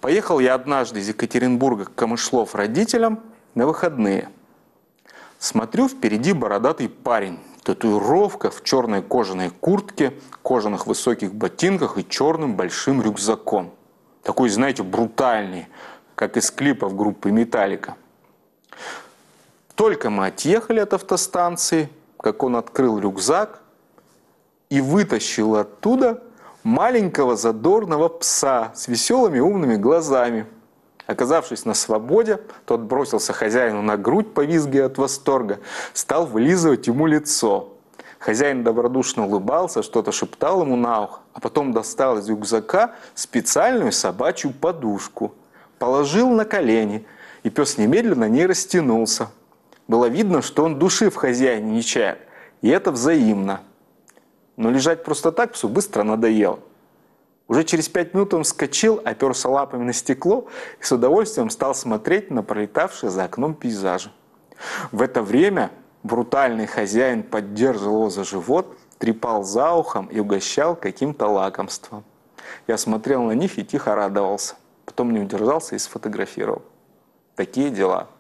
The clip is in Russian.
Поехал я однажды из Екатеринбурга к Камышлов родителям на выходные. Смотрю, впереди бородатый парень. Татуировка в черной кожаной куртке, кожаных высоких ботинках и черным большим рюкзаком. Такой, знаете, брутальный, как из клипов группы «Металлика». Только мы отъехали от автостанции, как он открыл рюкзак и вытащил оттуда маленького задорного пса с веселыми умными глазами. Оказавшись на свободе, тот бросился хозяину на грудь, повизгивая от восторга, стал вылизывать ему лицо. Хозяин добродушно улыбался, что-то шептал ему на ухо, а потом достал из рюкзака специальную собачью подушку, положил на колени, и пес немедленно на ней растянулся. Было видно, что он души в хозяине не чает, и это взаимно. Но лежать просто так псу быстро надоело. Уже через 5 минут он вскочил, оперся лапами на стекло и с удовольствием стал смотреть на пролетавшие за окном пейзажи. В это время брутальный хозяин поддерживал его за живот, трепал за ухом и угощал каким-то лакомством. Я смотрел на них и тихо радовался. Потом не удержался и сфотографировал. Такие дела.